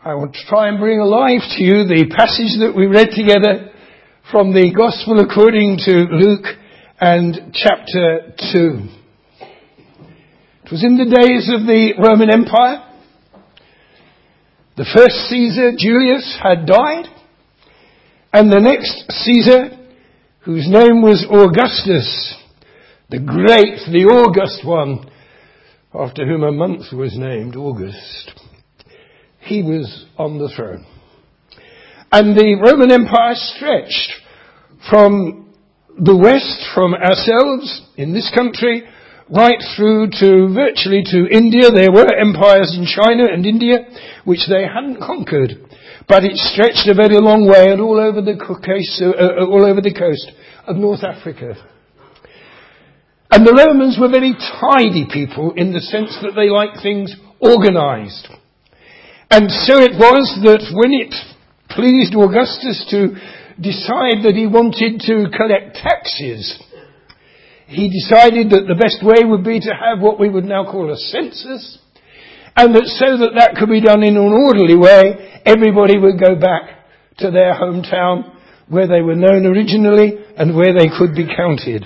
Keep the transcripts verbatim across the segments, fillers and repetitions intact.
I want to try and bring alive to you the passage that we read together from the Gospel according to Luke and chapter two. It was in the days of the Roman Empire. The first Caesar, Julius, had died, and the next Caesar, whose name was Augustus, the great, the august one, after whom a month was named August, he was on the throne. And the Roman Empire stretched from the west, from ourselves in this country, right through to virtually to India. There were empires in China and India which they hadn't conquered, but it stretched a very long way and all over the coast, uh, all over the coast of North Africa. And the Romans were very tidy people in the sense that they liked things organised. And so it was that when it pleased Augustus to decide that he wanted to collect taxes, he decided that the best way would be to have what we would now call a census, and that so that that could be done in an orderly way, everybody would go back to their hometown where they were known originally and where they could be counted.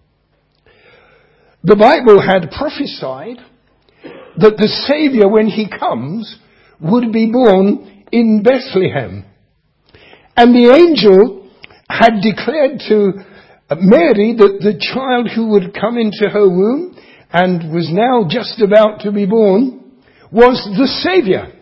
The Bible had prophesied that the Saviour, when he comes, would be born in Bethlehem. And the angel had declared to Mary that the child who would come into her womb and was now just about to be born was the Saviour.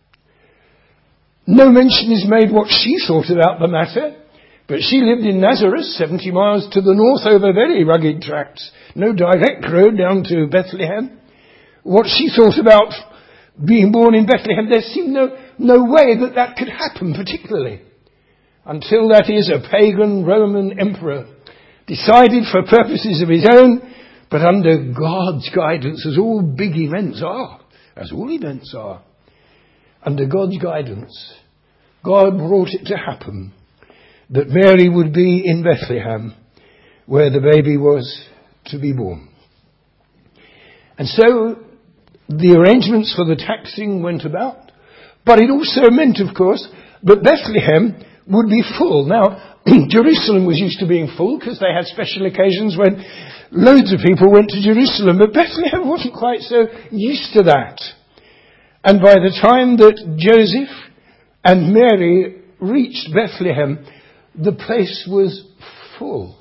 No mention is made what she thought about the matter, but she lived in Nazareth, seventy miles to the north over very rugged tracts. No direct road down to Bethlehem. What she thought about being born in Bethlehem, there seemed no, no way that that could happen particularly. Until, that is, a pagan Roman emperor decided for purposes of his own, but under God's guidance, as all big events are, as all events are, under God's guidance, God brought it to happen that Mary would be in Bethlehem, where the baby was to be born. And so the arrangements for the taxing went about, but it also meant, of course, that Bethlehem would be full. Now, Jerusalem was used to being full because they had special occasions when loads of people went to Jerusalem, but Bethlehem wasn't quite so used to that. And by the time that Joseph and Mary reached Bethlehem, the place was full.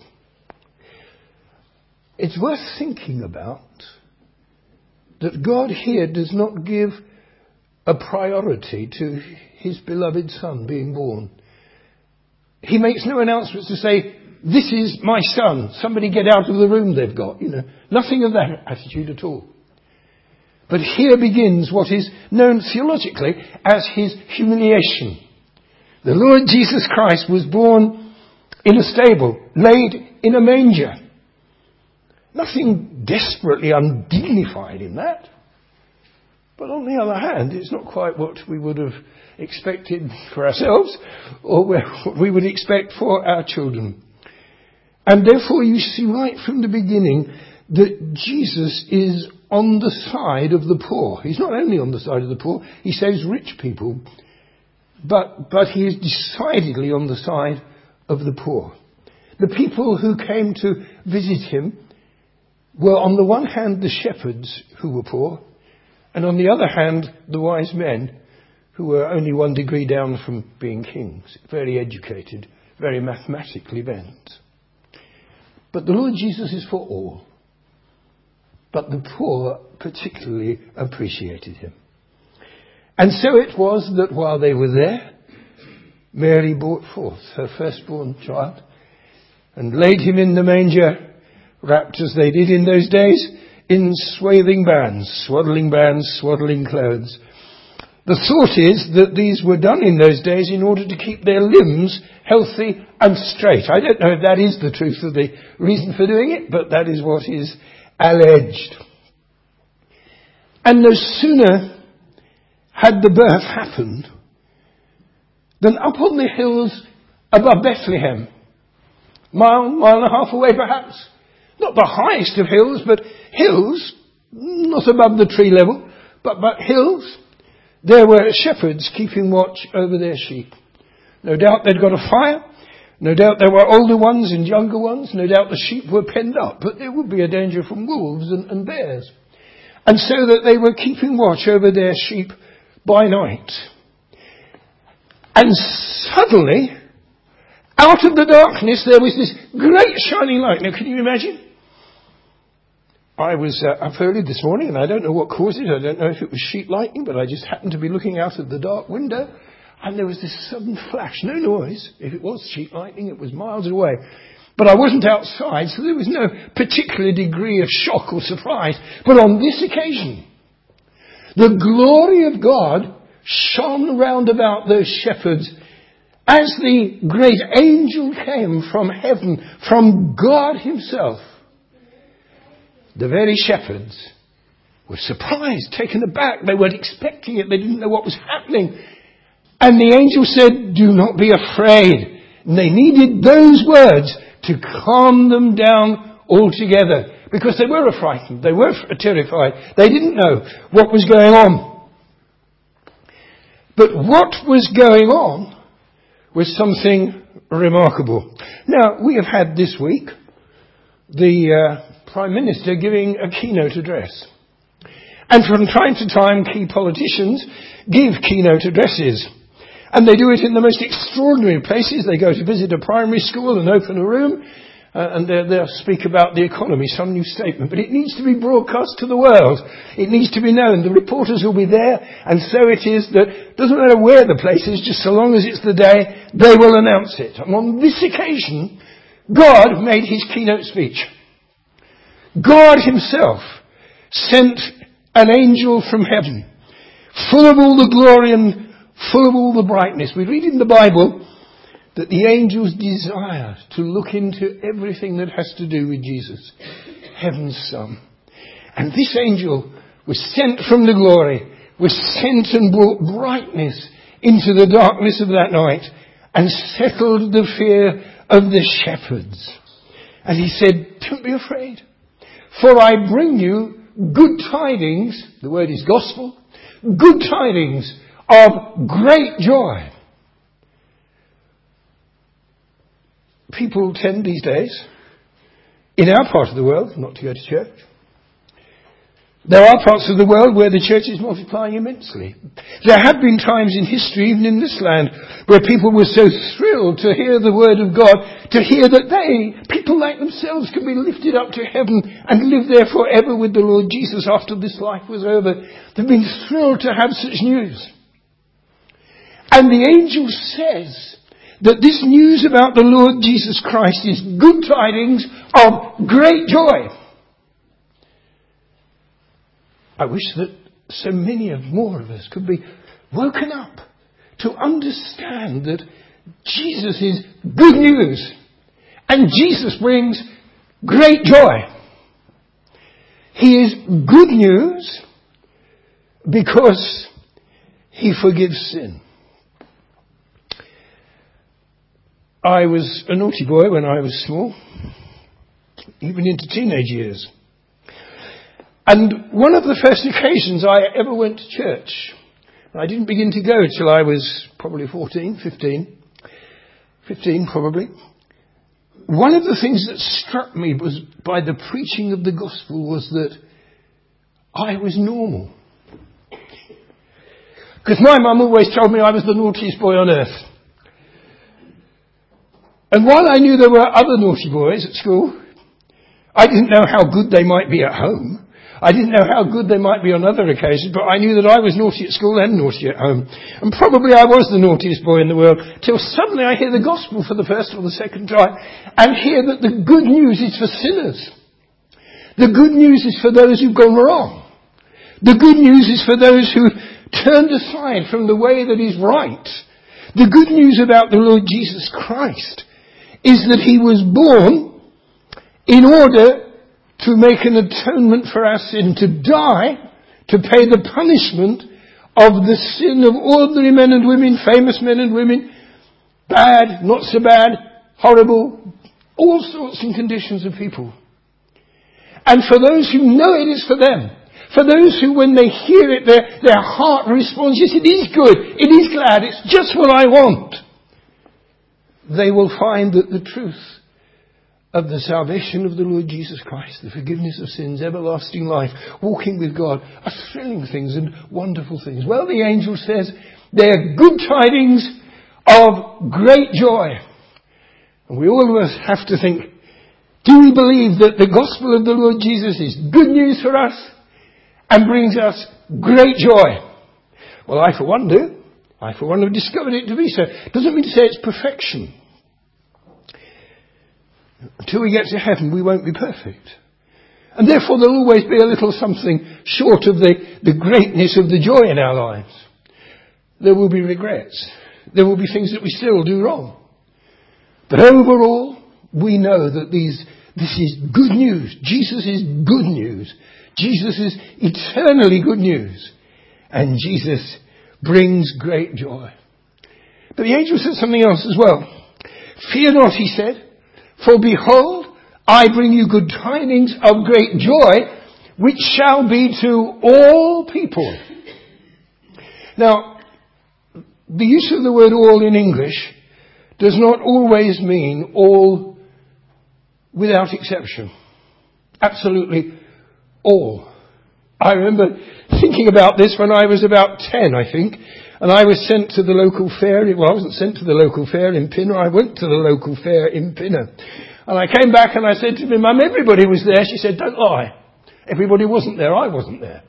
It's worth thinking about that God here does not give a priority to his beloved son being born. He makes no announcements to say, this is my son, somebody get out of the room they've got. You know, nothing of that attitude at all. But here begins what is known theologically as his humiliation. The Lord Jesus Christ was born in a stable, laid in a manger. Nothing desperately undignified in that. But on the other hand, it's not quite what we would have expected for ourselves or what we would expect for our children. And therefore you see right from the beginning that Jesus is on the side of the poor. He's not only on the side of the poor, he saves rich people, but, but he is decidedly on the side of the poor. The people who came to visit him were on the one hand the shepherds who were poor, and on the other hand the wise men who were only one degree down from being kings, very educated, very mathematically bent. But the Lord Jesus is for all. But the poor particularly appreciated him. And so it was that while they were there, Mary brought forth her firstborn child and laid him in the manger, wrapped as they did in those days in swathing bands, swaddling bands, swaddling clothes. The thought is that these were done in those days in order to keep their limbs healthy and straight. I don't know if that is the truth of the reason for doing it, but that is what is alleged. And no sooner had the birth happened than up on the hills above Bethlehem, mile, mile and a half away perhaps, not the highest of hills, but hills, not above the tree level, but, but hills, there were shepherds keeping watch over their sheep. No doubt they'd got a fire. No doubt there were older ones and younger ones. No doubt the sheep were penned up, but there would be a danger from wolves and, and bears. And so that they were keeping watch over their sheep by night. And suddenly, out of the darkness, there was this great shining light. Now, can you imagine? I was uh, up early this morning, and I don't know what caused it. I don't know if it was sheet lightning, but I just happened to be looking out of the dark window, and there was this sudden flash. No noise. If it was sheet lightning, it was miles away. But I wasn't outside, so there was no particular degree of shock or surprise. But on this occasion, the glory of God shone round about those shepherds as the great angel came from heaven, from God himself. The very shepherds were surprised, taken aback. They weren't expecting it. They didn't know what was happening. And the angel said, "Do not be afraid." And they needed those words to calm them down altogether, because they were frightened. They were terrified. They didn't know what was going on. But what was going on was something remarkable. Now, we have had this week the uh, Prime Minister giving a keynote address. And from time to time, key politicians give keynote addresses. And they do it in the most extraordinary places. They go to visit a primary school and open a room, uh, and they'll speak about the economy, some new statement. But it needs to be broadcast to the world. It needs to be known. The reporters will be there, and so it is that it doesn't matter where the place is, just so long as it's the day, they will announce it. And on this occasion, God made his keynote speech. God himself sent an angel from heaven, full of all the glory and full of all the brightness. We read in the Bible that the angels desire to look into everything that has to do with Jesus, heaven's Son. And this angel was sent from the glory, was sent and brought brightness into the darkness of that night and settled the fear of the shepherds. And he said, "Don't be afraid, for I bring you good tidings," the word is gospel, "good tidings of great joy." People tend these days, in our part of the world, not to go to church. There are parts of the world where the church is multiplying immensely. There have been times in history, even in this land, where people were so thrilled to hear the word of God, to hear that they, people like themselves, can be lifted up to heaven and live there forever with the Lord Jesus after this life was over. They've been thrilled to have such news. And the angel says that this news about the Lord Jesus Christ is good tidings of great joy. I wish that so many of more of us could be woken up to understand that Jesus is good news and Jesus brings great joy. He is good news because he forgives sin. I was a naughty boy when I was small, even into teenage years. And one of the first occasions I ever went to church, I didn't begin to go till I was probably fourteen, fifteen, fifteen probably. One of the things that struck me was by the preaching of the gospel was that I was normal. Because my mum always told me I was the naughtiest boy on earth. And while I knew there were other naughty boys at school, I didn't know how good they might be at home. I didn't know how good they might be on other occasions, but I knew that I was naughty at school and naughty at home. And probably I was the naughtiest boy in the world, till suddenly I hear the gospel for the first or the second time, and hear that the good news is for sinners. The good news is for those who've gone wrong. The good news is for those who turned aside from the way that is right. The good news about the Lord Jesus Christ is that he was born in order to make an atonement for our sin, to die, to pay the punishment of the sin of ordinary men and women, famous men and women, bad, not so bad, horrible, all sorts and conditions of people. And for those who know it is for them, For those who, when they hear it, their, their heart responds, yes, it is good, it is glad, it's just what I want. They will find that the truth of the salvation of the Lord Jesus Christ, the forgiveness of sins, everlasting life, walking with God, are thrilling things and wonderful things. Well, the angel says they're good tidings of great joy. And we all of us have to think, do we believe that the gospel of the Lord Jesus is good news for us and brings us great joy? Well, I for one do. I for one have discovered it to be so. Doesn't mean to say it's perfection. Until we get to heaven, we won't be perfect. And therefore there'll always be a little something short of the, the greatness of the joy in our lives. There will be regrets. There will be things that we still do wrong. But overall, we know that these, this is good news. Jesus is good news. Jesus is eternally good news. And Jesus brings great joy. But the angel said something else as well. Fear not, he said, for behold, I bring you good tidings of great joy, which shall be to all people. Now, the use of the word all in English does not always mean all without exception. Absolutely all. I remember thinking about this when I was about ten, I think, and I was sent to the local fair. Well, I wasn't sent to the local fair in Pinner. I went to the local fair in Pinner. And I came back and I said to my mum, everybody was there. She said, don't lie. Everybody wasn't there. I wasn't there.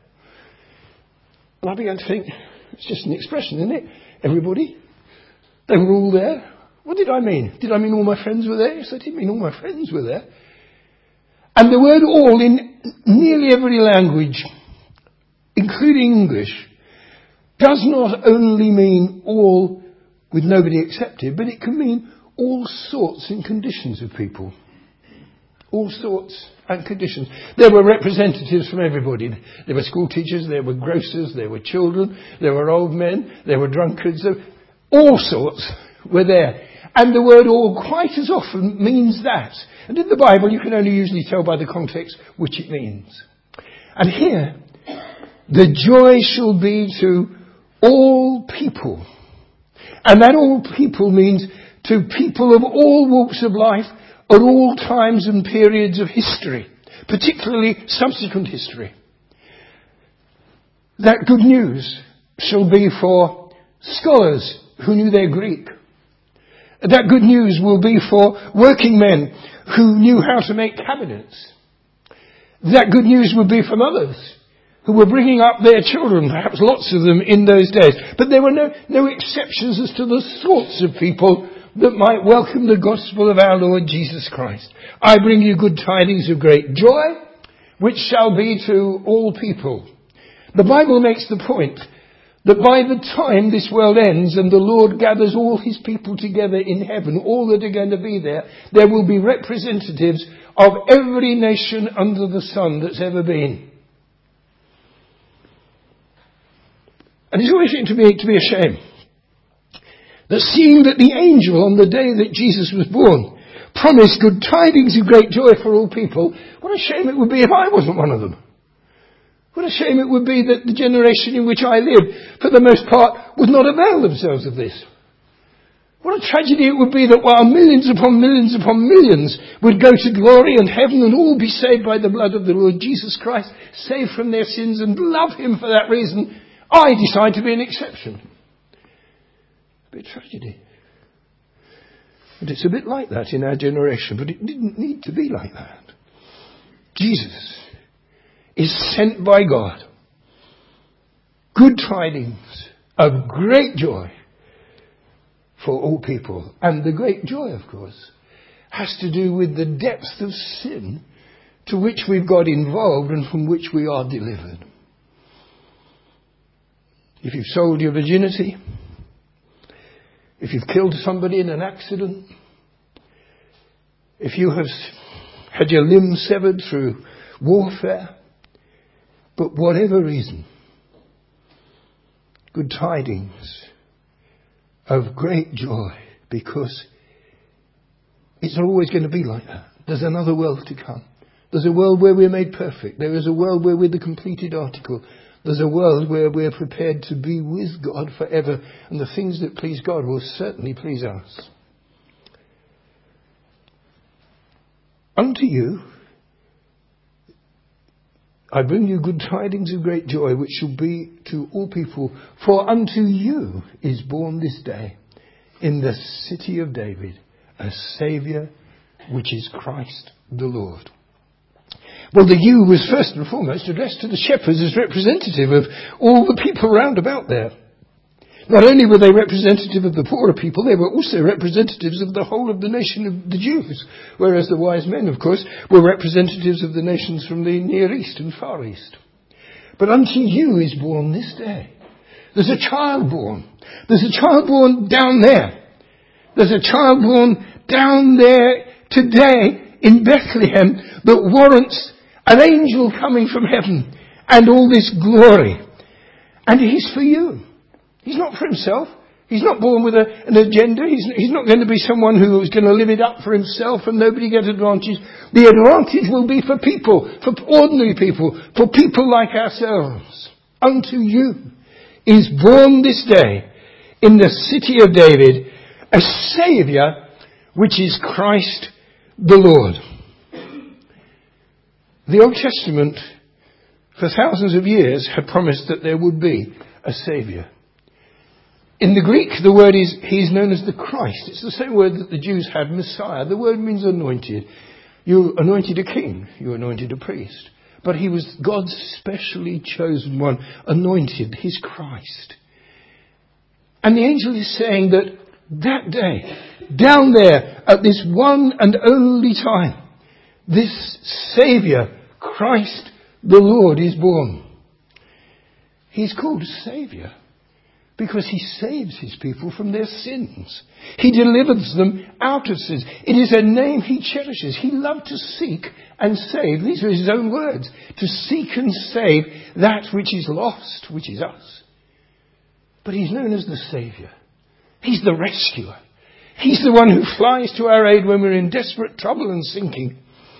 And I began to think, it's just an expression, isn't it? Everybody. They were all there. What did I mean? Did I mean all my friends were there? Yes, I did mean all my friends were there. And the word all in nearly every language, including English, does not only mean all with nobody accepted, but it can mean all sorts and conditions of people. All sorts and conditions. There were representatives from everybody. There were school teachers, there were grocers, there were children, there were old men, there were drunkards. All sorts were there. And the word all quite as often means that. And in the Bible you can only usually tell by the context which it means. And here, the joy shall be to all people. And that all people means to people of all walks of life at all times and periods of history, particularly subsequent history. That good news shall be for scholars who knew their Greek. That good news will be for working men who knew how to make cabinets. That good news will be for mothers who were bringing up their children, perhaps lots of them in those days. But there were no, no exceptions as to the sorts of people that might welcome the gospel of our Lord Jesus Christ. I bring you good tidings of great joy, which shall be to all people. The Bible makes the point that by the time this world ends and the Lord gathers all his people together in heaven, all that are going to be there, there will be representatives of every nation under the sun that's ever been. And it's always going to be, to be a shame that seeing that the angel on the day that Jesus was born promised good tidings of great joy for all people, what a shame it would be if I wasn't one of them. What a shame it would be that the generation in which I lived, for the most part, would not avail themselves of this. What a tragedy it would be that while millions upon millions upon millions would go to glory and heaven and all be saved by the blood of the Lord Jesus Christ, saved from their sins and love him for that reason, I decide to be an exception. A bit tragedy. But it's a bit like that in our generation, but it didn't need to be like that. Jesus is sent by God. Good tidings of great joy for all people. And the great joy, of course, has to do with the depth of sin to which we've got involved and from which we are delivered. If you've sold your virginity, if you've killed somebody in an accident, if you have had your limb severed through warfare, but whatever reason, good tidings of great joy, because it's not always going to be like that. There's another world to come. There's a world where we're made perfect. There is a world where we're the completed article. There's a world where we're prepared to be with God forever. And the things that please God will certainly please us. Unto you I bring you good tidings of great joy, which shall be to all people. For unto you is born this day in the city of David a Saviour, which is Christ the Lord. Well, the you was first and foremost addressed to the shepherds as representative of all the people round about there. Not only were they representative of the poorer people, they were also representatives of the whole of the nation of the Jews. Whereas the wise men, of course, were representatives of the nations from the Near East and Far East. But unto you is born this day. There's a child born. There's a child born down there. There's a child born down there today in Bethlehem that warrants an angel coming from heaven and all this glory. And he's for you. He's not for himself. He's not born with a, an agenda. He's, he's not going to be someone who is going to live it up for himself and nobody get advantage. The advantage will be for people, for ordinary people, for people like ourselves. Unto you is born this day in the city of David a Saviour, which is Christ the Lord. The Old Testament, for thousands of years, had promised that there would be a Saviour. In the Greek, the word is, he is known as the Christ. It's the same word that the Jews had, Messiah. The word means anointed. You anointed a king. You anointed a priest. But he was God's specially chosen one, anointed, his Christ. And the angel is saying that that day, down there, at this one and only time, this Saviour, Christ the Lord, is born. He's called Saviour because he saves his people from their sins. He delivers them out of sins. It is a name he cherishes. He loved to seek and save. These are his own words. To seek and save that which is lost, which is us. But he's known as the Saviour. He's the rescuer. He's the one who flies to our aid when we're in desperate trouble and sinking.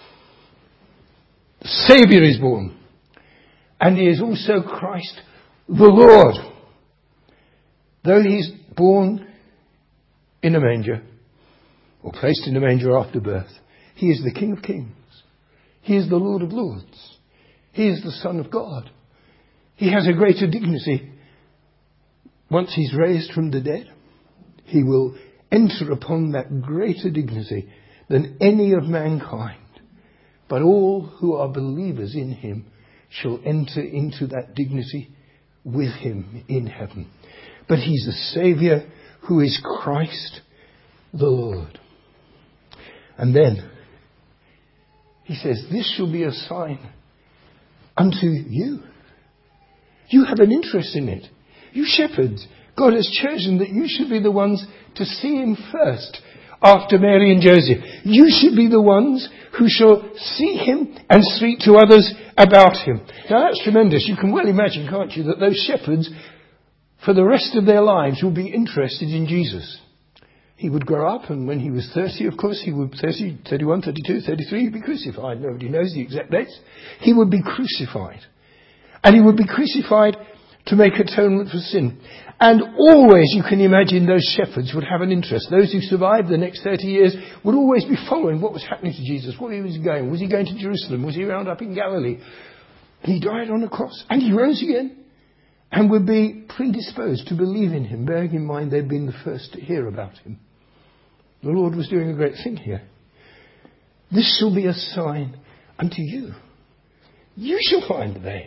The Saviour is born. And he is also Christ the Lord. Though he's born in a manger, or placed in a manger after birth, he is the King of Kings. He is the Lord of Lords. He is the Son of God. He has a greater dignity. Once he's raised from the dead, he will enter upon that greater dignity than any of mankind. But all who are believers in him shall enter into that dignity with him in heaven. But he's the Saviour who is Christ the Lord. And then he says, this shall be a sign unto you. You have an interest in it. You shepherds, God has chosen that you should be the ones to see him first after Mary and Joseph. You should be the ones who shall see him and speak to others about him. Now that's tremendous. You can well imagine, can't you, that those shepherds for the rest of their lives will be interested in Jesus. He would grow up, and when he was thirty, of course, he would thirty, thirty-one, thirty-two, thirty-three, he'd be crucified. Nobody knows the exact dates. He would be crucified. And he would be crucified to make atonement for sin. And always, you can imagine, those shepherds would have an interest. Those who survived the next thirty years would always be following what was happening to Jesus, where he was going. Was he going to Jerusalem? Was he round up in Galilee? He died on a cross, and he rose again, and would be predisposed to believe in him, bearing in mind they'd been the first to hear about him. The Lord was doing a great thing here. This shall be a sign unto you. You shall find the babe.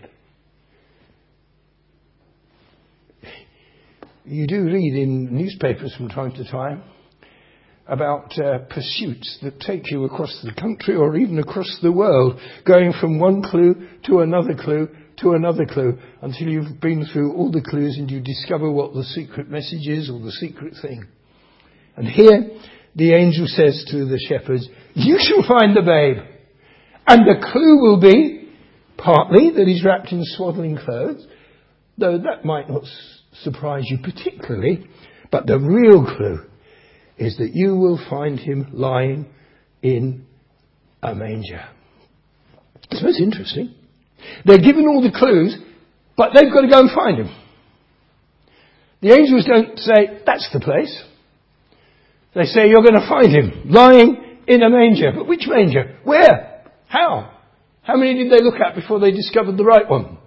You do read in newspapers from time to time about uh, pursuits that take you across the country or even across the world, going from one clue to another clue to another clue until you've been through all the clues and you discover what the secret message is or the secret thing. And here the angel says to the shepherds, you shall find the babe. And the clue will be partly that he's wrapped in swaddling clothes, though that might not surprise you particularly, but the real clue is that you will find him lying in a manger. It's most interesting. They're given all the clues, but they've got to go and find him. The angels don't say, that's the place. They say, you're going to find him lying in a manger. But which manger? Where? How? How many did they look at before they discovered the right one?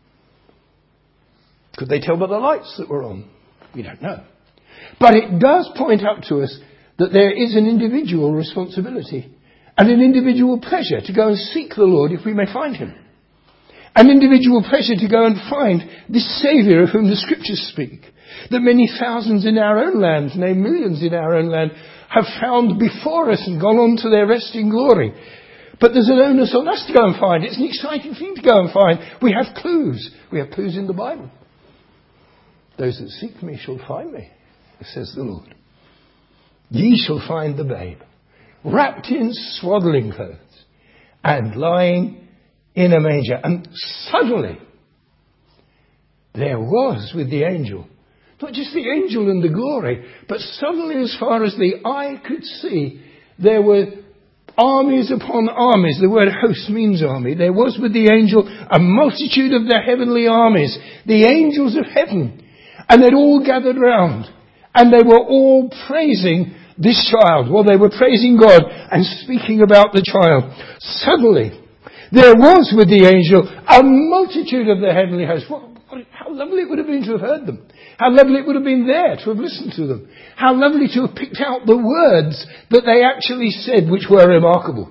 Could they tell by the lights that were on? We don't know. But it does point out to us that there is an individual responsibility and an individual pleasure to go and seek the Lord if we may find him. An individual pleasure to go and find this Saviour of whom the Scriptures speak. That many thousands in our own land, nay millions in our own land, have found before us and gone on to their rest in glory. But there's an onus on us to go and find. It's an exciting thing to go and find. We have clues. We have clues in the Bible. Those that seek me shall find me, says the Lord. Ye shall find the babe, wrapped in swaddling clothes, and lying in a manger. And suddenly, there was with the angel, not just the angel and the glory, but suddenly, as far as the eye could see, there were armies upon armies. The word host means army. There was with the angel a multitude of the heavenly armies, the angels of heaven. And they'd all gathered round. And they were all praising this child. Well, they were praising God and speaking about the child. Suddenly, there was with the angel a multitude of the heavenly hosts. What, what, how lovely it would have been to have heard them. How lovely it would have been there to have listened to them. How lovely to have picked out the words that they actually said, which were remarkable.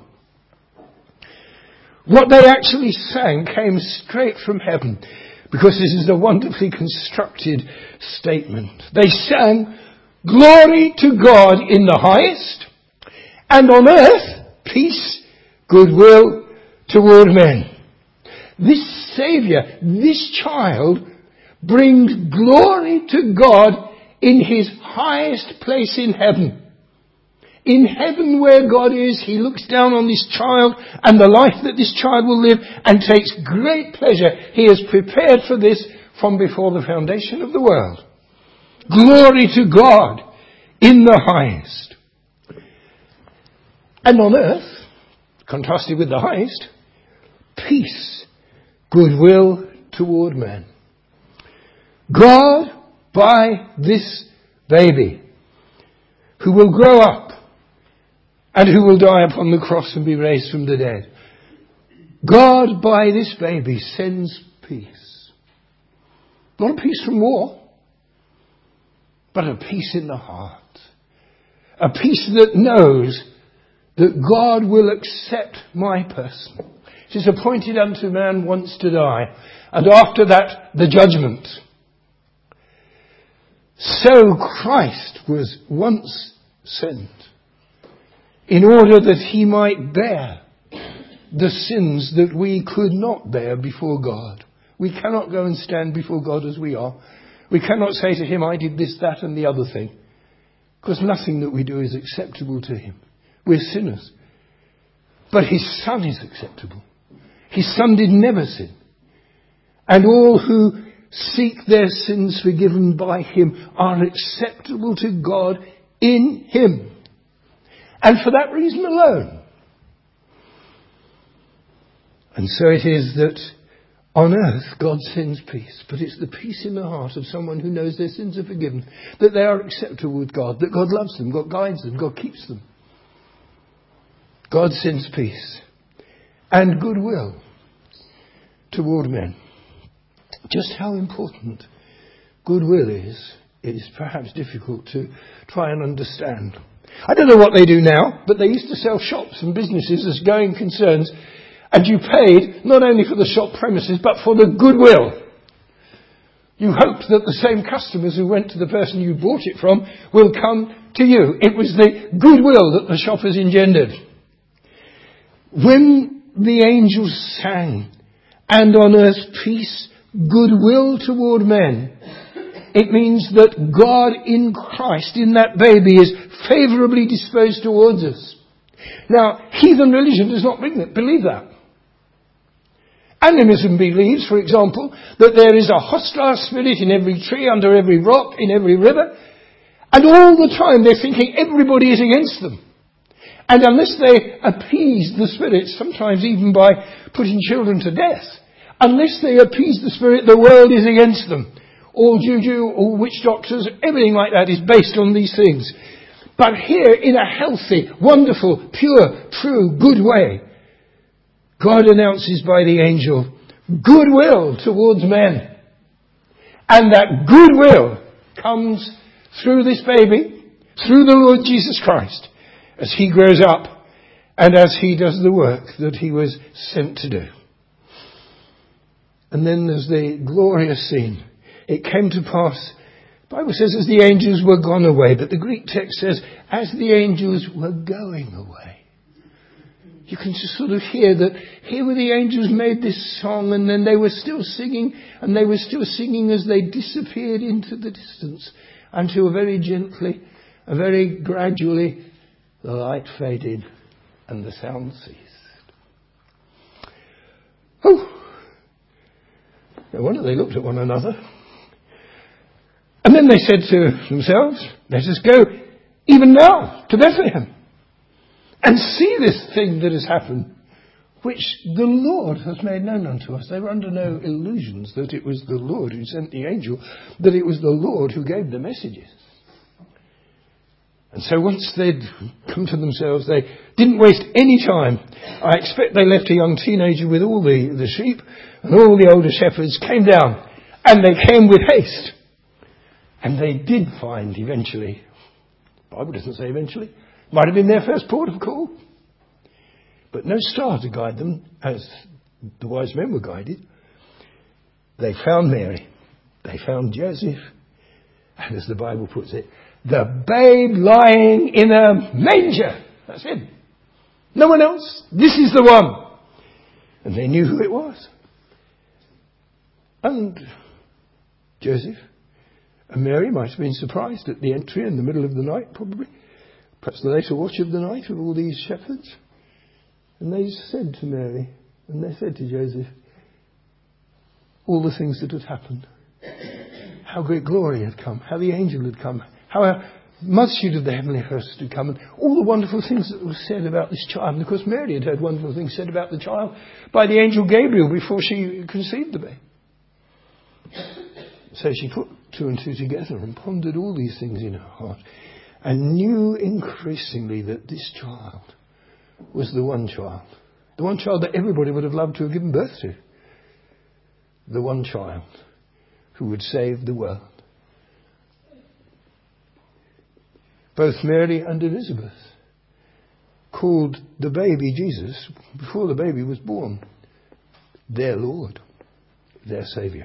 What they actually sang came straight from heaven, because this is a wonderfully constructed statement. They sang, glory to God in the highest, and on earth, peace, goodwill toward men. This Saviour, this child, brings glory to God in his highest place in heaven. In heaven where God is, he looks down on this child and the life that this child will live and takes great pleasure. He has prepared for this from before the foundation of the world. Glory to God in the highest. And on earth, contrasted with the highest, peace, goodwill toward men. God, by this baby, who will grow up, and who will die upon the cross and be raised from the dead. God, by this baby, sends peace. Not a peace from war, but a peace in the heart. A peace that knows that God will accept my person. It is appointed unto man once to die, and after that, the judgment. So Christ was once sent, in order that he might bear the sins that we could not bear before God. We cannot go and stand before God as we are. We cannot say to him, I did this, that and the other thing. Because nothing that we do is acceptable to him. We're sinners. But his Son is acceptable. His Son did never sin. And all who seek their sins forgiven by him are acceptable to God in him. And for that reason alone. And so it is that on earth God sends peace. But it's the peace in the heart of someone who knows their sins are forgiven. That they are acceptable with God. That God loves them. God guides them. God keeps them. God sends peace. And goodwill toward men. Just how important goodwill is, it is perhaps difficult to try and understand. I don't know what they do now, but they used to sell shops and businesses as going concerns, and you paid not only for the shop premises, but for the goodwill. You hoped that the same customers who went to the person you bought it from will come to you. It was the goodwill that the shop has engendered. When the angels sang, and on earth peace, goodwill toward men, it means that God in Christ, in that baby, is favourably disposed towards us. Now, heathen religion does not believe that. Animism believes, for example, that there is a hostile spirit in every tree, under every rock, in every river, and all the time they're thinking everybody is against them. And unless they appease the spirit, sometimes even by putting children to death, unless they appease the spirit, the world is against them. All juju, all witch doctors, everything like that is based on these things. But here, in a healthy, wonderful, pure, true, good way, God announces by the angel goodwill towards men. And that goodwill comes through this baby, through the Lord Jesus Christ, as he grows up and as he does the work that he was sent to do. And then there's the glorious scene. It came to pass, the Bible says, as the angels were gone away, but the Greek text says, as the angels were going away. You can just sort of hear that here were the angels made this song, and then they were still singing, and they were still singing as they disappeared into the distance, until very gently and very gradually the light faded and the sound ceased. Oh! No wonder they looked at one another. And then they said to themselves, let us go even now to Bethlehem and see this thing that has happened, which the Lord has made known unto us. They were under no illusions that it was the Lord who sent the angel, that it was the Lord who gave the messages. And so once they'd come to themselves, they didn't waste any time. I expect they left a young teenager with all the, the sheep, and all the older shepherds came down, and they came with haste. And they did find eventually, the Bible doesn't say eventually, might have been their first port of call. But no star to guide them, as the wise men were guided. They found Mary. They found Joseph. And as the Bible puts it, the babe lying in a manger. That's it. No one else. This is the one. And they knew who it was. And Joseph and Mary might have been surprised at the entry in the middle of the night, probably. Perhaps the later watch of the night of all these shepherds. And they said to Mary, and they said to Joseph, all the things that had happened. How great glory had come. How the angel had come. How a multitude of the heavenly hosts had come. And all the wonderful things that were said about this child. And of course Mary had heard wonderful things said about the child by the angel Gabriel before she conceived the babe. So she put two and two together and pondered all these things in her heart. And knew increasingly that this child was the one child. The one child that everybody would have loved to have given birth to. The one child who would save the world. Both Mary and Elizabeth called the baby Jesus, before the baby was born, their Lord, their Saviour.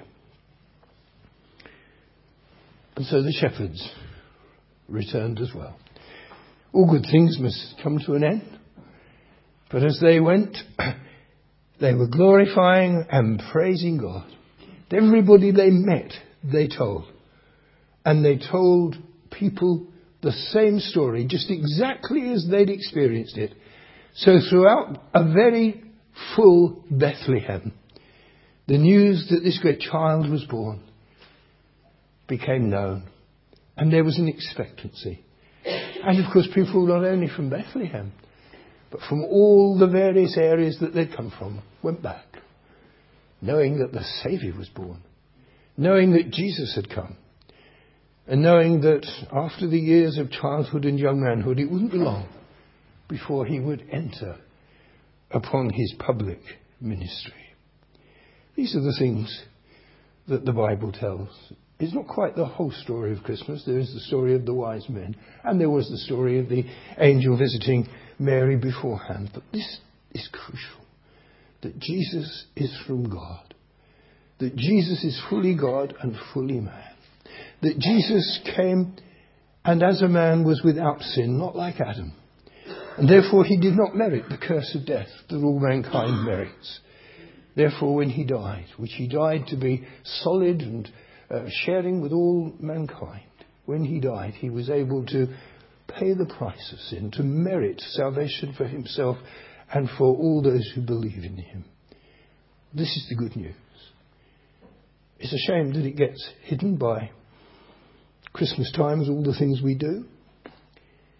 And so the shepherds returned as well. All good things must come to an end. But as they went, they were glorifying and praising God. Everybody they met, they told. And they told people the same story, just exactly as they'd experienced it. So throughout a very full Bethlehem, the news that this great child was born became known. And there was an expectancy. And of course people not only from Bethlehem, but from all the various areas that they'd come from, went back, knowing that the Saviour was born, knowing that Jesus had come, and knowing that after the years of childhood and young manhood, it wouldn't be long before he would enter upon his public ministry. These are the things that the Bible tells. It's not quite the whole story of Christmas. There is the story of the wise men, and there was the story of the angel visiting Mary beforehand. But this is crucial, that Jesus is from God, that Jesus is fully God and fully man, that Jesus came and as a man was without sin, not like Adam, and therefore he did not merit the curse of death that all mankind merits. Therefore when he died, which he died to be solid and Uh, sharing with all mankind, when he died, he was able to pay the price of sin, to merit salvation for himself and for all those who believe in him. This is the good news. It's a shame that it gets hidden by Christmas times, all the things we do.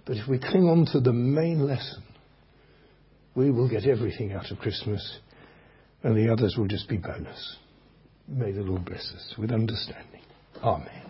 But if we cling on to the main lesson, we will get everything out of Christmas, and the others will just be bonus. May the Lord bless us with understanding. Amen.